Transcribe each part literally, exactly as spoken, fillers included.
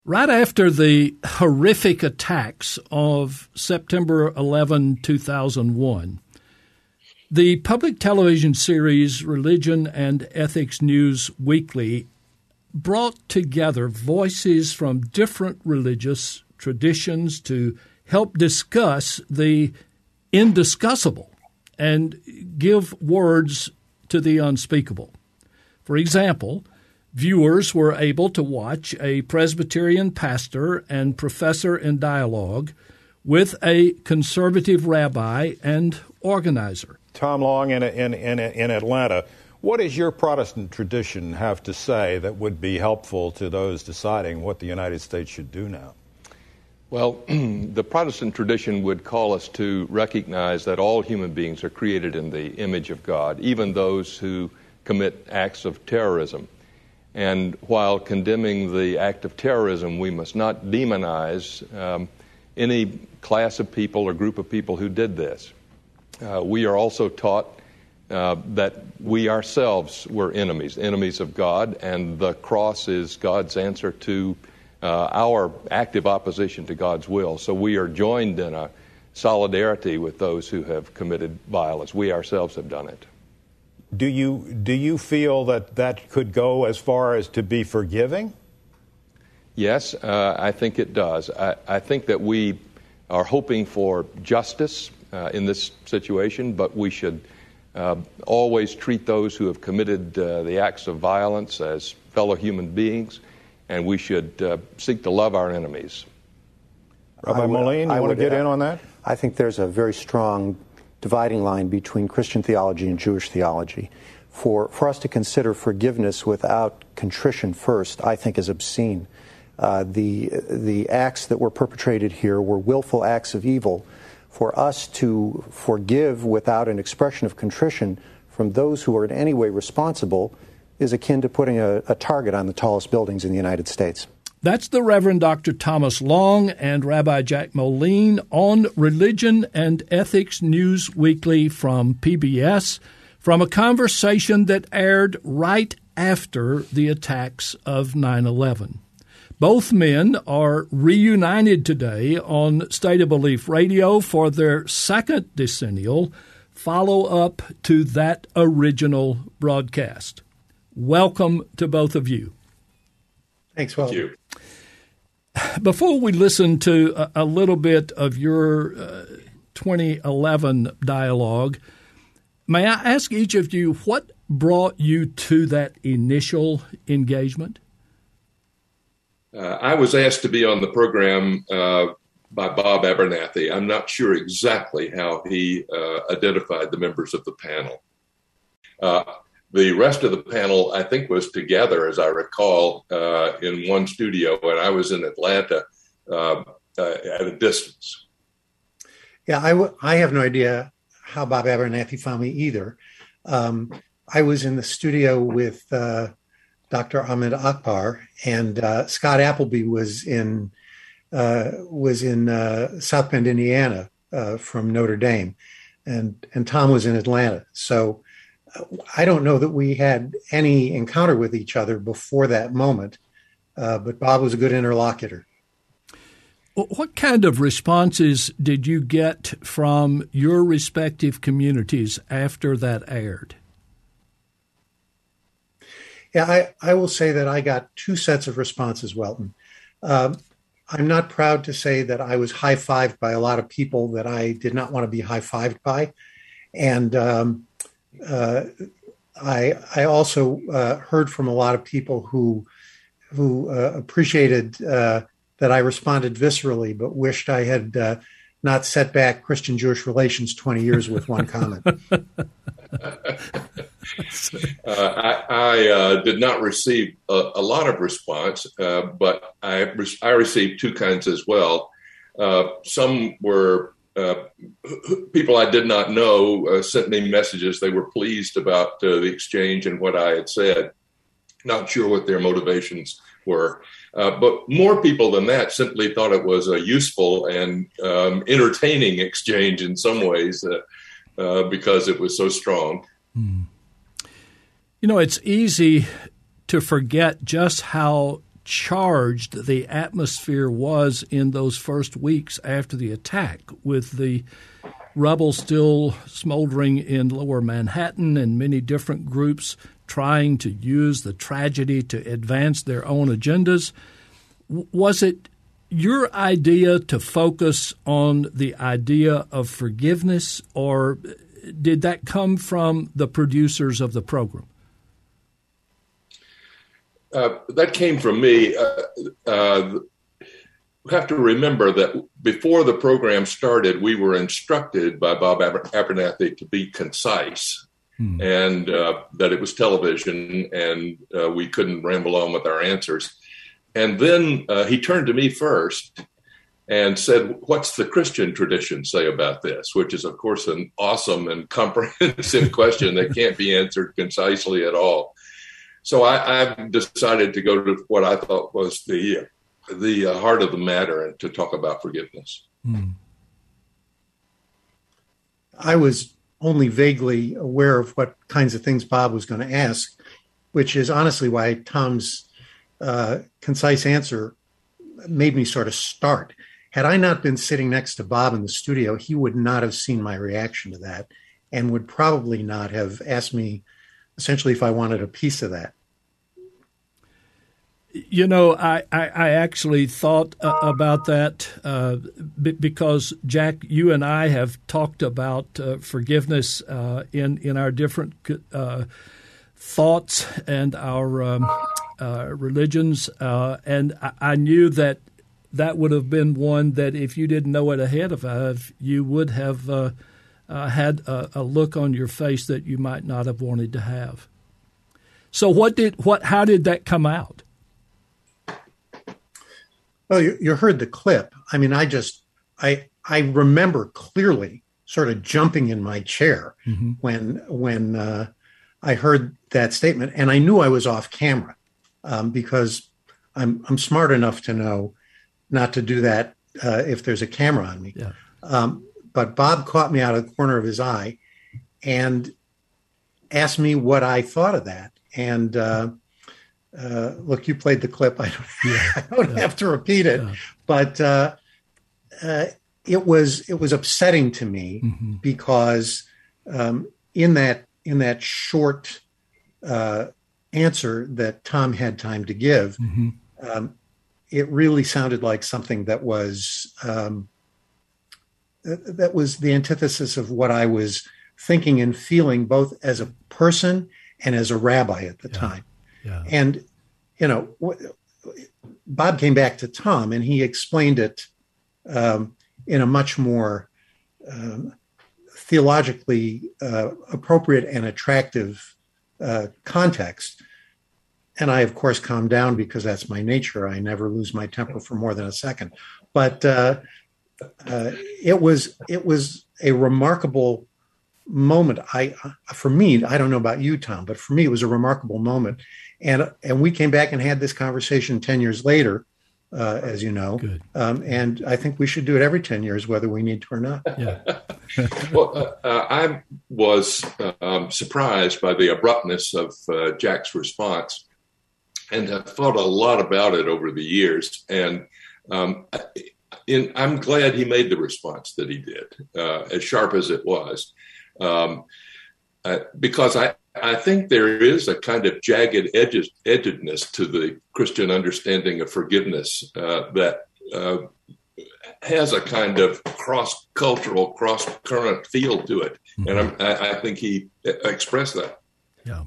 Right after the horrific attacks of September eleventh, two thousand one, the public television series Religion and Ethics News Weekly brought together voices from different religious traditions to help discuss the indiscussable and give words to the unspeakable. For example, viewers were able to watch a Presbyterian pastor and professor in dialogue with a conservative rabbi and organizer. Tom Long in, in, in, in Atlanta, what does your Protestant tradition have to say that would be helpful to those deciding what the United States should do now? Well, the Protestant tradition would call us to recognize that all human beings are created in the image of God, even those who commit acts of terrorism. And while condemning the act of terrorism, we must not demonize um, any class of people or group of people who did this. Uh, we are also taught uh, that we ourselves were enemies, enemies of God, and the cross is God's answer to uh, our active opposition to God's will. So we are joined in a solidarity with those who have committed violence. We ourselves have done it. Do you do you feel that that could go as far as to be forgiving? Yes, uh, I think it does. I, I think that we are hoping for justice uh, in this situation, but we should uh, always treat those who have committed uh, the acts of violence as fellow human beings, and we should uh, seek to love our enemies. Rabbi Moline, you want to get in on that? I think there's a very strong dividing line between Christian theology and Jewish theology. For for us to consider forgiveness without contrition first, I think is obscene. Uh, the the acts that were perpetrated here were willful acts of evil. For us to forgive without an expression of contrition from those who are in any way responsible is akin to putting a, a target on the tallest buildings in the United States. That's the Reverend Doctor Thomas Long and Rabbi Jack Moline on Religion and Ethics News Weekly from P B S, from a conversation that aired right after the attacks of nine eleven. Both men are reunited today on State of Belief Radio for their second decennial follow-up to that original broadcast. Welcome to both of you. Thanks, Will. Thank you. Before we listen to a, a little bit of your uh, twenty eleven dialogue, may I ask each of you what brought you to that initial engagement? Uh, I was asked to be on the program uh, by Bob Abernathy. I'm not sure exactly how he uh, identified the members of the panel. Uh, The rest of the panel, I think, was together, as I recall, uh, in one studio, and I was in Atlanta uh, uh, at a distance. Yeah, I, w- I have no idea how Bob Abernathy found me either. Um, I was in the studio with uh, Doctor Ahmed Akbar, and uh, Scott Appleby was in uh, was in uh, South Bend, Indiana, uh, from Notre Dame, and and Tom was in Atlanta. So I don't know that we had any encounter with each other before that moment, uh, but Bob was a good interlocutor. What kind of responses did you get from your respective communities after that aired? Yeah, I, I will say that I got two sets of responses, Welton. Um, I'm not proud to say that I was high-fived by a lot of people that I did not want to be high-fived by. And um, uh, I, I also uh, heard from a lot of people who, who uh, appreciated uh, that I responded viscerally, but wished I had uh, not set back Christian-Jewish relations twenty years with one comment. uh, I, I uh, did not receive a, a lot of response, uh, but I, re- I received two kinds as well. Uh, some were uh, people I did not know uh, sent me messages. They were pleased about uh, the exchange and what I had said. Not sure what their motivations were. Uh, but more people than that simply thought it was a useful and um, entertaining exchange in some ways uh, uh, because it was so strong. Hmm. You know, it's easy to forget just how charged the atmosphere was in those first weeks after the attack, with the rubble still smoldering in lower Manhattan and many different groups trying to use the tragedy to advance their own agendas. Was it your idea to focus on the idea of forgiveness, or did that come from the producers of the program? Uh, that came from me. Uh, uh, we have to remember that before the program started, we were instructed by Bob Aber- Abernathy to be concise, hmm. and uh, that it was television, and uh, we couldn't ramble on with our answers. And then uh, he turned to me first and said, "What's the Christian tradition say about this?" Which is, of course, an awesome and comprehensive question that can't be answered concisely at all. So I, I've decided to go to what I thought was the the uh, heart of the matter and to talk about forgiveness. Hmm. I was only vaguely aware of what kinds of things Bob was going to ask, which is honestly why Tom's uh, concise answer made me sort of start. Had I not been sitting next to Bob in the studio, he would not have seen my reaction to that and would probably not have asked me essentially if I wanted a piece of that. You know, I, I, I actually thought uh, about that uh, b- because, Jack, you and I have talked about uh, forgiveness uh, in, in our different uh, thoughts and our um, uh, religions. Uh, and I, I knew that that would have been one that if you didn't know it ahead of time, you would have uh, uh, had a, a look on your face that you might not have wanted to have. So what did what? How did that come out? Well, you, you heard the clip. I mean, I just, I I remember clearly sort of jumping in my chair mm-hmm. when when uh, I heard that statement, and I knew I was off camera um, because I'm I'm smart enough to know not to do that uh, if there's a camera on me. Yeah. Um, but Bob caught me out of the corner of his eye and asked me what I thought of that, and. Uh, Uh, look, you played the clip. I don't, yeah, I don't yeah, have to repeat it, yeah. but uh, uh, it was it was upsetting to me mm-hmm. because um, in that in that short uh, answer that Tom had time to give, mm-hmm. um, it really sounded like something that was um, that was the antithesis of what I was thinking and feeling, both as a person and as a rabbi at the yeah. time. Yeah. And, you know, Bob came back to Tom and he explained it um, in a much more um, theologically uh, appropriate and attractive uh, context. And I, of course, calmed down because that's my nature. I never lose my temper for more than a second. But uh, uh, it was it was a remarkable moment. I, for me, I don't know about you, Tom, but for me, it was a remarkable moment. And and we came back and had this conversation ten years later, uh, as you know. Good. Um, and I think we should do it every ten years, whether we need to or not. Yeah. Well, uh, uh, I was um, surprised by the abruptness of uh, Jack's response, and have thought a lot about it over the years. And um, in, I'm glad he made the response that he did, uh, as sharp as it was. Um, uh, because I, I think there is a kind of jagged edges, edgedness to the Christian understanding of forgiveness uh, that uh, has a kind of cross-cultural, cross-current feel to it. Mm-hmm. And I'm, I, I think he expressed that. Yeah.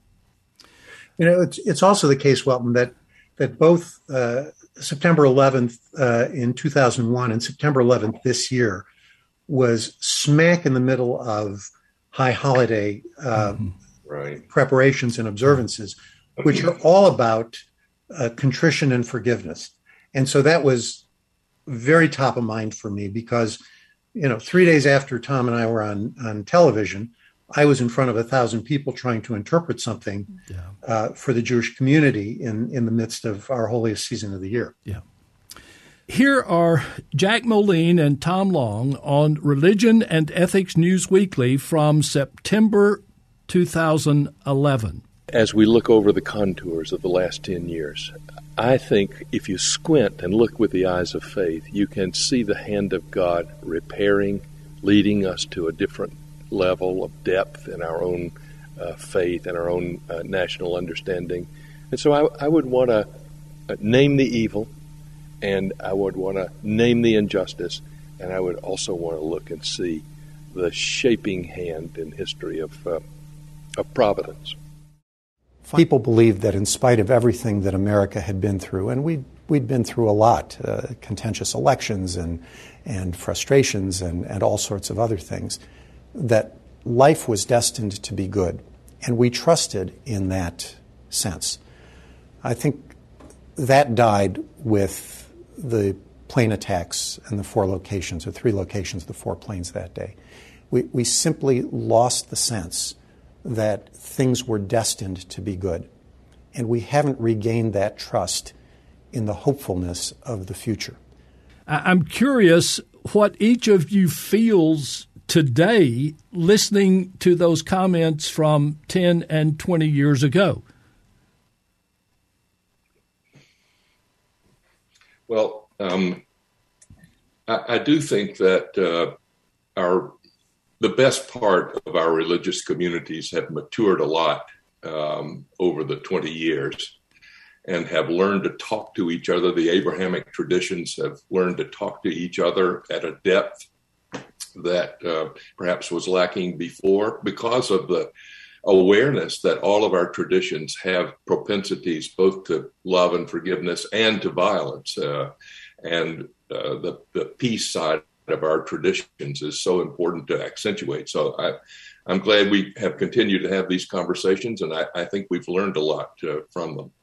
You know, it's it's also the case, Welton, that that both uh, September eleventh uh, in two thousand one and September eleventh this year was smack in the middle of high holiday uh, mm-hmm. right. preparations and observances, which are all about uh, contrition and forgiveness. And so that was very top of mind for me because, you know, three days after Tom and I were on, on television, I was in front of a thousand people trying to interpret something yeah. uh, for the Jewish community in, in the midst of our holiest season of the year. Yeah. Here are Jack Moline and Tom Long on Religion and Ethics News Weekly from September two thousand eleven. As we look over the contours of the last ten years, I think if you squint and look with the eyes of faith, you can see the hand of God repairing, leading us to a different level of depth in our own uh, faith and our own uh, national understanding. And so I, I would want to uh, name the evil, and I would want to name the injustice, and I would also want to look and see the shaping hand in history of uh, of providence. People believed that in spite of everything that America had been through, and we'd, we'd been through a lot, uh, contentious elections and, and frustrations and, and all sorts of other things, that life was destined to be good. And we trusted in that sense. I think that died with the plane attacks in the four locations, or three locations of the four planes that day. We, we simply lost the sense that things were destined to be good. And we haven't regained that trust in the hopefulness of the future. I'm curious what each of you feels today listening to those comments from ten and twenty years ago. Well, um, I, I do think that uh, our the best part of our religious communities have matured a lot um, over the twenty years and have learned to talk to each other. The Abrahamic traditions have learned to talk to each other at a depth that uh, perhaps was lacking before because of the awareness that all of our traditions have propensities both to love and forgiveness and to violence. Uh, and uh, the, the peace side of our traditions is so important to accentuate. So I, I'm glad we have continued to have these conversations, and I, I think we've learned a lot uh, from them.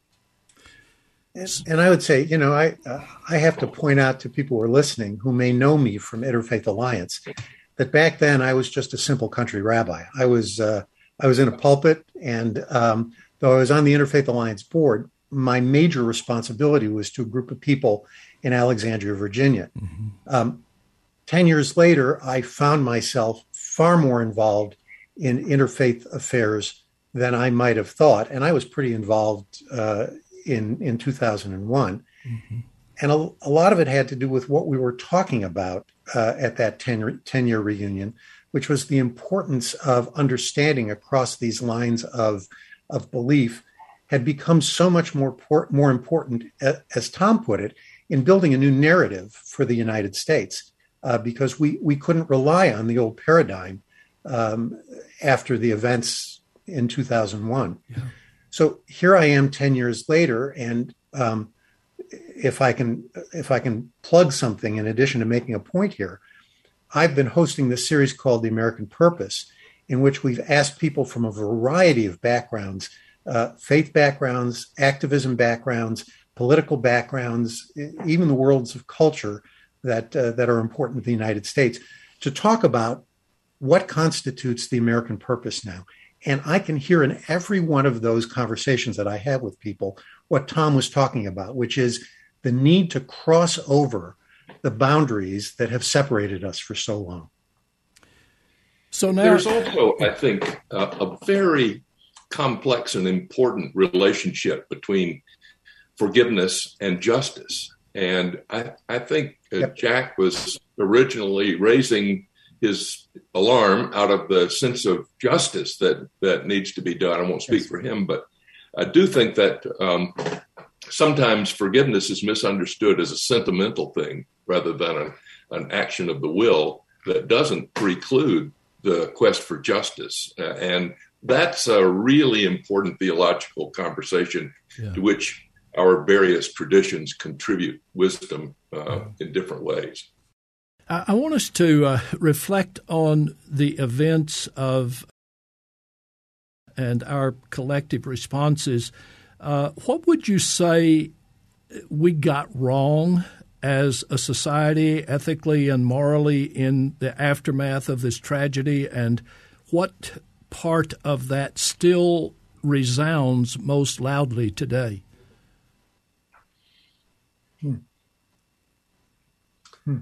And, and I would say, you know, I uh, I have to point out to people who are listening who may know me from Interfaith Alliance that back then I was just a simple country rabbi. I was uh, I was in a pulpit, and um, though I was on the Interfaith Alliance board, my major responsibility was to a group of people in Alexandria, Virginia. Mm-hmm. Um, Ten years later, I found myself far more involved in interfaith affairs than I might have thought. And I was pretty involved uh, in, in two thousand one. Mm-hmm. And a, a lot of it had to do with what we were talking about uh, at that ten-year reunion, which was the importance of understanding across these lines of, of belief had become so much more, more important, as Tom put it, in building a new narrative for the United States. Uh, because we, we couldn't rely on the old paradigm um, after the events in two thousand one. Yeah. So here I am ten years later, and um, if I can if I can plug something in addition to making a point here, I've been hosting this series called The American Purpose, in which we've asked people from a variety of backgrounds, uh, faith backgrounds, activism backgrounds, political backgrounds, even the worlds of culture, that uh, that are important to the United States, to talk about what constitutes the American purpose now. And I can hear in every one of those conversations that I have with people what Tom was talking about, which is the need to cross over the boundaries that have separated us for so long. So now there's also, I think, uh, a very complex and important relationship between forgiveness and justice. And I, I think uh, yep. Jack was originally raising his alarm out of the sense of justice that, that needs to be done. I won't speak yes. for him, but I do think that um, sometimes forgiveness is misunderstood as a sentimental thing rather than a, an action of the will that doesn't preclude the quest for justice. Uh, and that's a really important theological conversation yeah. to which our various traditions contribute wisdom uh, in different ways. I want us to uh, reflect on the events of and our collective responses. Uh, what would you say we got wrong as a society, ethically and morally, in the aftermath of this tragedy, and what part of that still resounds most loudly today? Hmm. Hmm.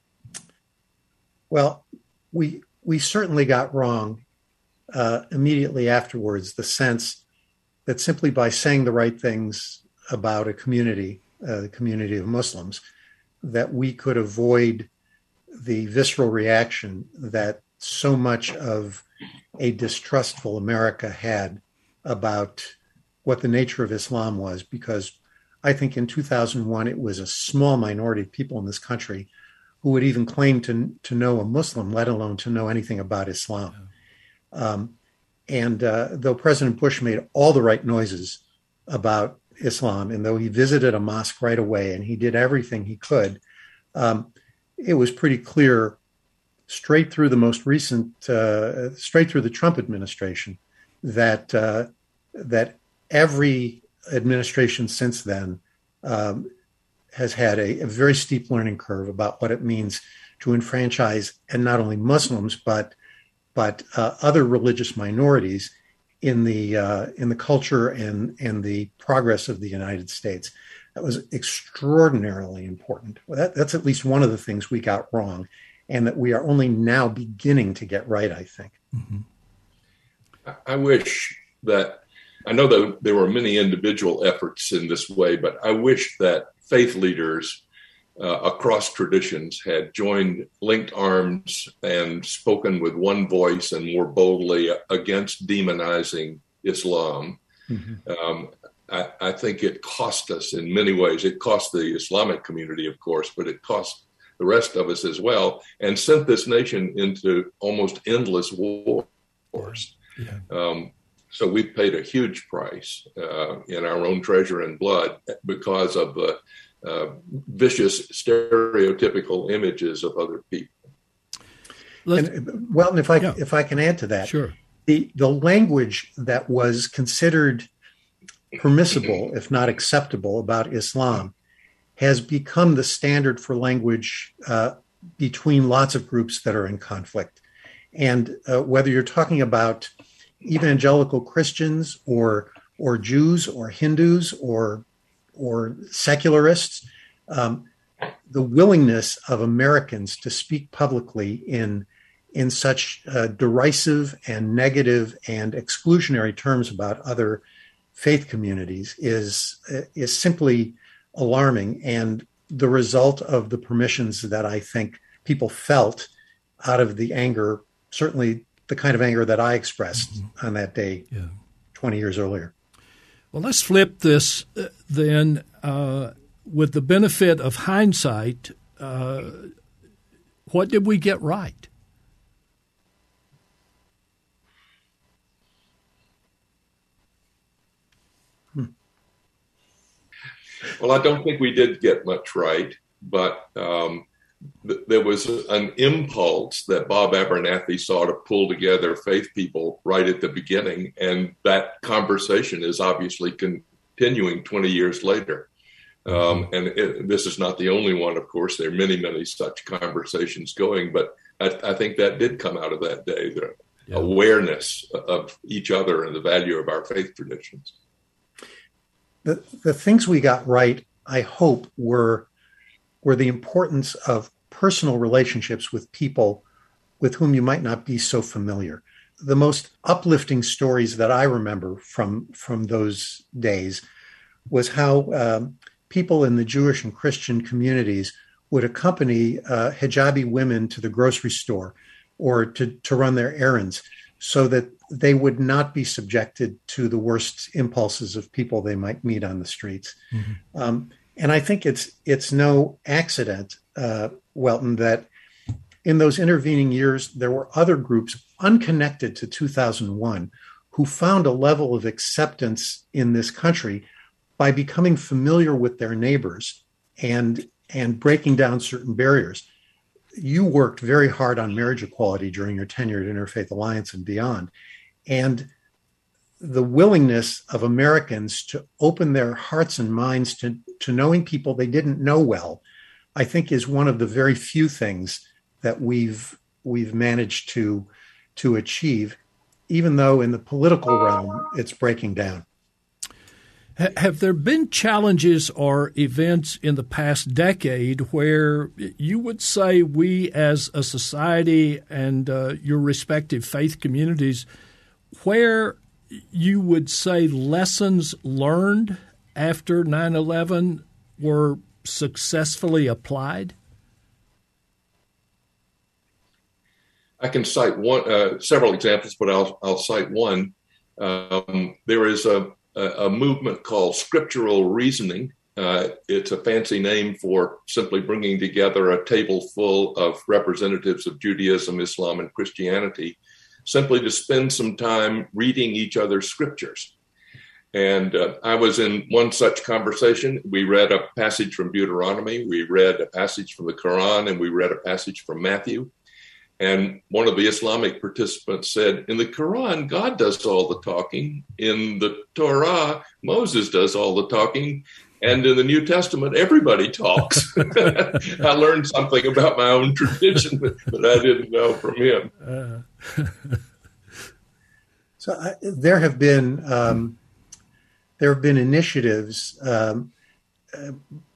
Well, we we certainly got wrong uh, immediately afterwards the sense that simply by saying the right things about a community, uh, the community of Muslims, that we could avoid the visceral reaction that so much of a distrustful America had about what the nature of Islam was, because I think in two thousand one, it was a small minority of people in this country who would even claim to, to know a Muslim, let alone to know anything about Islam. Yeah. Um, and uh, though President Bush made all the right noises about Islam, and though he visited a mosque right away and he did everything he could, um, it was pretty clear straight through the most recent, uh, straight through the Trump administration, that uh, that every administration since then um, has had a, a very steep learning curve about what it means to enfranchise, and not only Muslims but but uh, other religious minorities in the uh, in the culture and and the progress of the United States. That was extraordinarily important. Well, that, that's at least one of the things we got wrong, and that we are only now beginning to get right, I think. Mm-hmm. I wish that, I know that there were many individual efforts in this way, but I wish that faith leaders uh, across traditions had joined, linked arms, and spoken with one voice and more boldly against demonizing Islam. Mm-hmm. Um, I, I think it cost us in many ways. It cost the Islamic community, of course, but it cost the rest of us as well, and sent this nation into almost endless wars. Yeah. Um, so we paid a huge price uh, in our own treasure and blood because of the uh, vicious, stereotypical images of other people. And, well, and if I yeah. if I can add to that, sure. the the language that was considered permissible, if not acceptable, about Islam has become the standard for language uh, between lots of groups that are in conflict. And uh, whether you're talking about evangelical Christians or or Jews or Hindus or or secularists, um, the willingness of Americans to speak publicly in in such uh, derisive and negative and exclusionary terms about other faith communities is is simply alarming, and the result of the permissions that I think people felt out of the anger, certainly the kind of anger that I expressed mm-hmm. on that day yeah. twenty years earlier. Well, let's flip this uh, then. Uh, with the benefit of hindsight, uh, what did we get right? Well, I don't think we did get much right, but um, th- there was an impulse that Bob Abernathy saw to pull together faith people right at the beginning, and that conversation is obviously continuing twenty years later. Um, and it, this is not the only one, of course. There are many, many such conversations going, but I, I think that did come out of that day, the yeah. awareness of each other and the value of our faith traditions. The, the things we got right, I hope, were were the importance of personal relationships with people with whom you might not be so familiar. The most uplifting stories that I remember from, from those days was how um, people in the Jewish and Christian communities would accompany uh, hijabi women to the grocery store or to, to run their errands so that they would not be subjected to the worst impulses of people they might meet on the streets. Mm-hmm. Um, and I think it's it's no accident, uh, Welton, that in those intervening years, there were other groups unconnected to two thousand one who found a level of acceptance in this country by becoming familiar with their neighbors and and breaking down certain barriers. You worked very hard on marriage equality during your tenure at Interfaith Alliance and beyond. And the willingness of Americans to open their hearts and minds to, to knowing people they didn't know well, I think is one of the very few things that we've we've managed to, to achieve, even though in the political realm it's breaking down. Have there been challenges or events in the past decade where you would say we as a society and uh, your respective faith communities, where you would say lessons learned after nine eleven were successfully applied? I can cite one, uh, several examples, but I'll, I'll cite one. Um, there is a, a movement called scriptural reasoning. Uh, it's a fancy name for simply bringing together a table full of representatives of Judaism, Islam, and Christianity, simply to spend some time reading each other's scriptures. And uh, I was in one such conversation. We read a passage from Deuteronomy, we read a passage from the Quran, and we read a passage from Matthew. And one of the Islamic participants said, in the Quran, God does all the talking. In the Torah, Moses does all the talking. And in the New Testament, everybody talks. I learned something about my own tradition that I didn't know from him. Uh. So uh, there have been um, there have been initiatives um, uh,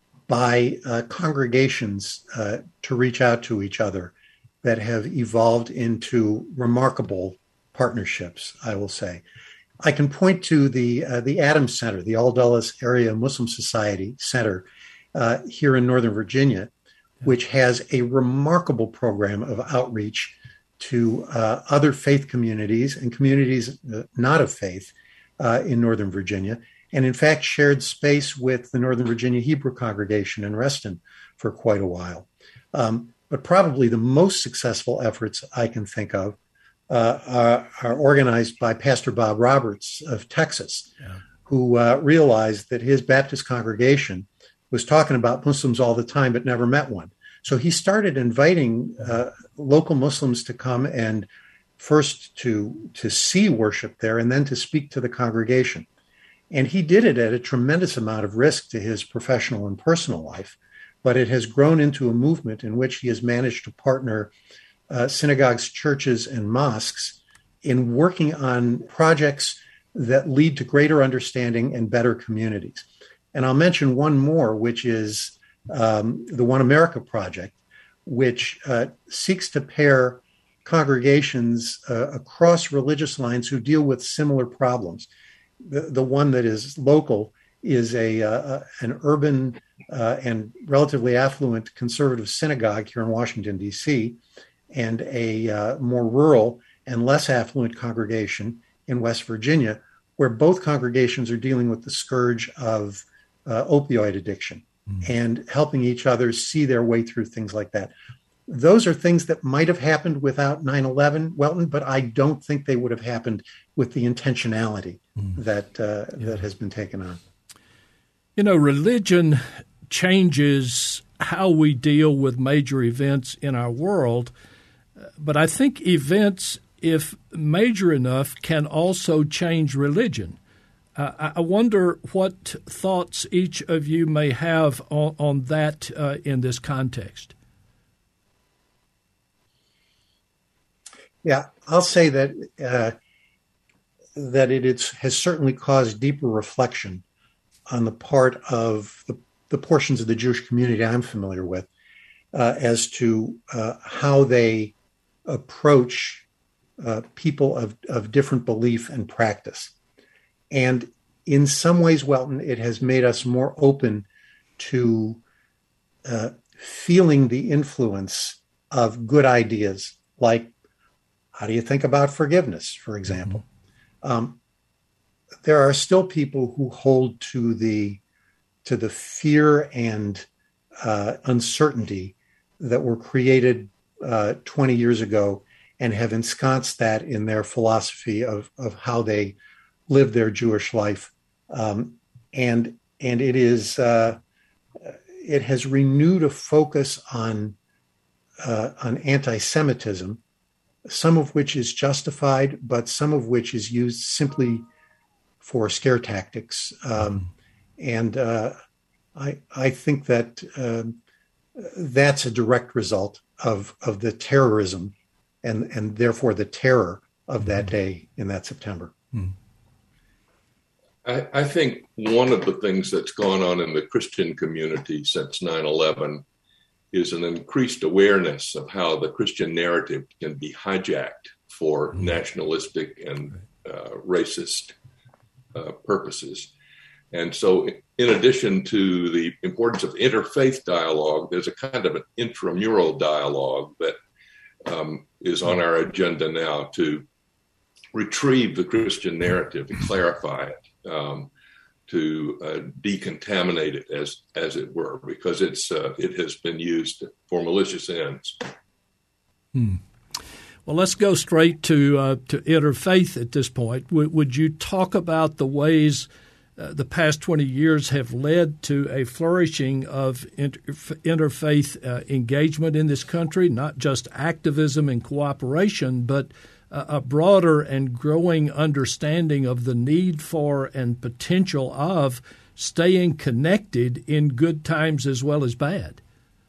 by uh, congregations uh, to reach out to each other that have evolved into remarkable partnerships, I will say. I can point to the uh, the Adams Center, the All Dulles Area Muslim Society Center uh, here in Northern Virginia, which has a remarkable program of outreach to uh, other faith communities and communities uh, not of faith uh, in Northern Virginia, and in fact shared space with the Northern Virginia Hebrew congregation in Reston for quite a while. Um, But probably the most successful efforts I can think of uh, are, are organized by Pastor Bob Roberts of Texas, yeah. who uh, realized that his Baptist congregation was talking about Muslims all the time, but never met one. So he started inviting uh, local Muslims to come and first to, to see worship there and then to speak to the congregation. And he did it at a tremendous amount of risk to his professional and personal life. But it has grown into a movement in which he has managed to partner uh, synagogues, churches, and mosques in working on projects that lead to greater understanding and better communities. And I'll mention one more, which is um, the One America Project, which uh, seeks to pair congregations uh, across religious lines who deal with similar problems. The, the one that is local is a uh, an urban uh, and relatively affluent conservative synagogue here in Washington, D C, and a uh, more rural and less affluent congregation in West Virginia, where both congregations are dealing with the scourge of uh, opioid addiction mm. and helping each other see their way through things like that. Those are things that might have happened without nine eleven, Welton, but I don't think they would have happened with the intentionality mm. that uh, yeah. that has been taken on. You know, religion changes how we deal with major events in our world, but I think events, if major enough, can also change religion. Uh, I wonder what thoughts each of you may have on, on that uh, in this context. Yeah, I'll say that uh, that it is, has certainly caused deeper reflection on the part of the, the portions of the Jewish community I'm familiar with uh, as to uh, how they approach uh, people of, of different belief and practice. And in some ways, Welton, it has made us more open to uh, feeling the influence of good ideas, like how do you think about forgiveness, for example? Mm-hmm. Um, there are still people who hold to the to the fear and uh, uncertainty that were created uh, twenty years ago and have ensconced that in their philosophy of, of how they live their Jewish life. Um, and and it is uh, it has renewed a focus on uh, on anti-Semitism, some of which is justified, but some of which is used simply for scare tactics. Um, and uh, I, I think that um, that's a direct result of, of the terrorism and, and therefore the terror of that day in that September. Mm. I, I think one of the things that's gone on in the Christian community since nine eleven is an increased awareness of how the Christian narrative can be hijacked for mm. nationalistic and uh, racist uh, purposes. And so in addition to the importance of interfaith dialogue, there's a kind of an intramural dialogue that um, is on our agenda now to retrieve the Christian narrative, to clarify it, um, to uh, decontaminate it, as as it were, because it's uh, it has been used for malicious ends. Hmm. Well, let's go straight to uh, to interfaith at this point. W- would you talk about the ways uh, the past twenty years have led to a flourishing of inter- interfaith uh, engagement in this country, not just activism and cooperation, but uh, a broader and growing understanding of the need for and potential of staying connected in good times as well as bad?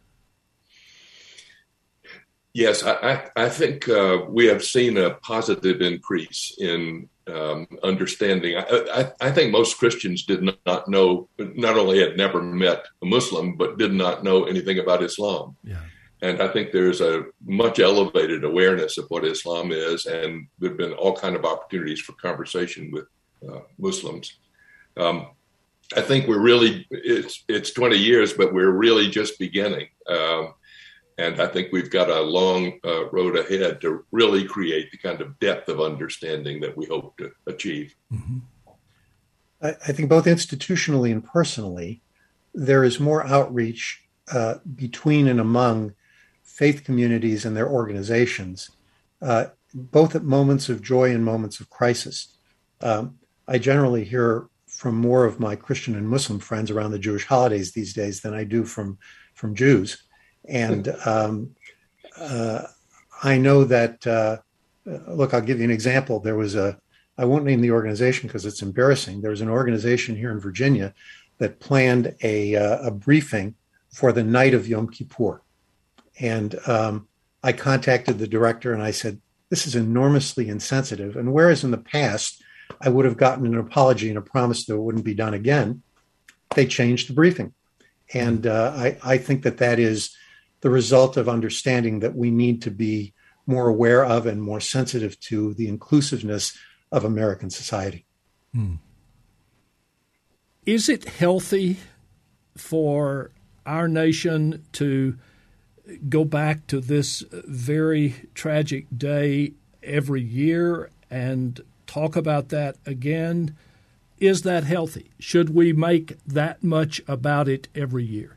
Yes, I, I think uh, we have seen a positive increase in um, understanding. I, I, I think most Christians did not know, not only had never met a Muslim, but did not know anything about Islam. Yeah. And I think there's a much elevated awareness of what Islam is, and there have been all kinds of opportunities for conversation with uh, Muslims. Um, I think we're really, it's, it's twenty years, but we're really just beginning. Um, And I think we've got a long uh, road ahead to really create the kind of depth of understanding that we hope to achieve. Mm-hmm. I, I think both institutionally and personally, there is more outreach uh, between and among faith communities and their organizations, uh, both at moments of joy and moments of crisis. Um, I generally hear from more of my Christian and Muslim friends around the Jewish holidays these days than I do from, from Jews. And um, uh, I know that, uh, look, I'll give you an example. There was a, I won't name the organization because it's embarrassing. There was an organization here in Virginia that planned a, uh, a briefing for the night of Yom Kippur. And um, I contacted the director and I said, this is enormously insensitive. And whereas in the past, I would have gotten an apology and a promise that it wouldn't be done again, they changed the briefing. And uh, I, I think that that is the result of understanding that we need to be more aware of and more sensitive to the inclusiveness of American society. Hmm. Is it healthy for our nation to go back to this very tragic day every year and talk about that again? Is that healthy? Should we make that much about it every year?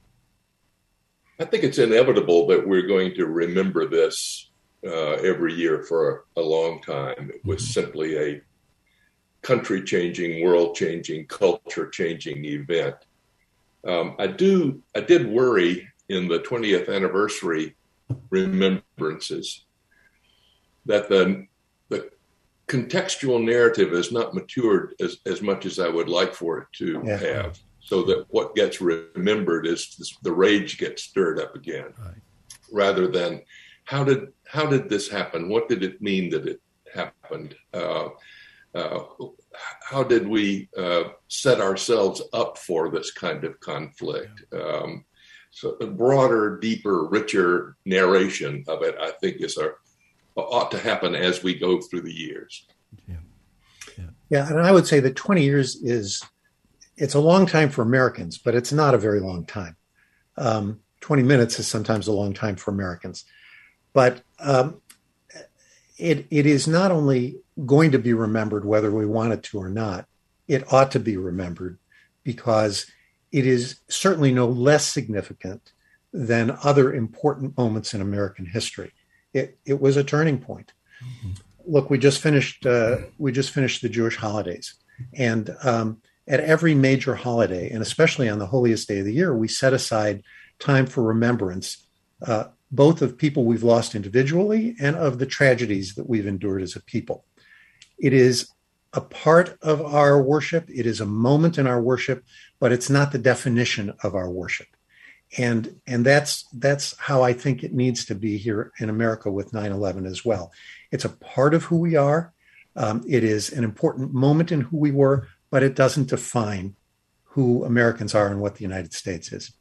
I think it's inevitable that we're going to remember this uh, every year for a, a long time. It was simply a country-changing, world-changing, culture-changing event. Um, I do. I did worry in the twentieth anniversary remembrances that the the contextual narrative has not matured as, as much as I would like for it to yeah. have, so that what gets remembered is this, the rage gets stirred up again, right. rather than how did how did this happen? What did it mean that it happened? Uh, uh, how did we uh, set ourselves up for this kind of conflict? Yeah. Um, so a broader, deeper, richer narration of it, I think, is our ought to happen as we go through the years. Yeah. yeah. Yeah. And I would say that twenty years is, it's a long time for Americans, but it's not a very long time. Um, twenty minutes is sometimes a long time for Americans. But um, it it is not only going to be remembered whether we want it to or not, it ought to be remembered because it is certainly no less significant than other important moments in American history. It it was a turning point. Mm-hmm. Look, we just finished uh, we just finished the Jewish holidays, and um, at every major holiday, and especially on the holiest day of the year, we set aside time for remembrance, uh, both of people we've lost individually and of the tragedies that we've endured as a people. It is a part of our worship. It is a moment in our worship, but it's not the definition of our worship. And and that's that's how I think it needs to be here in America with nine eleven as well. It's a part of who we are. Um, it is an important moment in who we were, but it doesn't define who Americans are and what the United States is.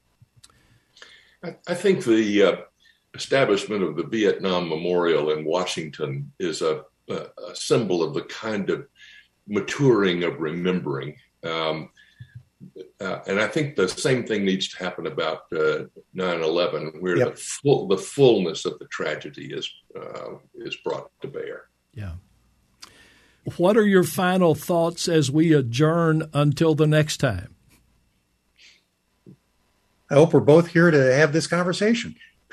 I, I think the uh, establishment of the Vietnam Memorial in Washington is a, a, a symbol of the kind of maturing of remembering. Um, uh, and I think the same thing needs to happen about uh, nine eleven, where yep. the full, the fullness of the tragedy is uh, is brought to bear. Yeah. What are your final thoughts as we adjourn until the next time? I hope we're both here to have this conversation.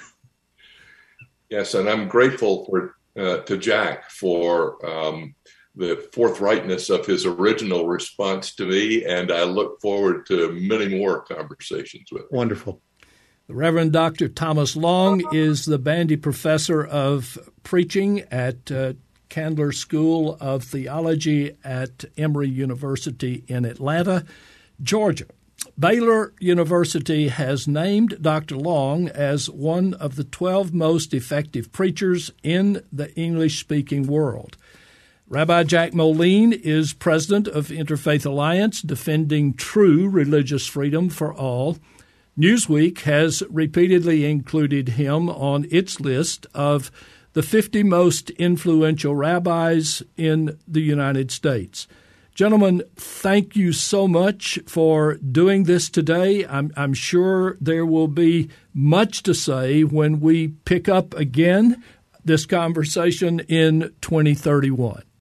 Yes, and I'm grateful for uh, to Jack for um, the forthrightness of his original response to me, and I look forward to many more conversations with him. Wonderful. The Reverend Doctor Thomas Long is the Bandy Professor of Preaching at uh, Candler School of Theology at Emory University in Atlanta, Georgia. Baylor University has named Doctor Long as one of the twelve most effective preachers in the English-speaking world. Rabbi Jack Moline is president of Interfaith Alliance, defending true religious freedom for all. Newsweek has repeatedly included him on its list of the fifty most influential rabbis in the United States. Gentlemen, thank you so much for doing this today. I'm, I'm sure there will be much to say when we pick up again this conversation in twenty thirty-one.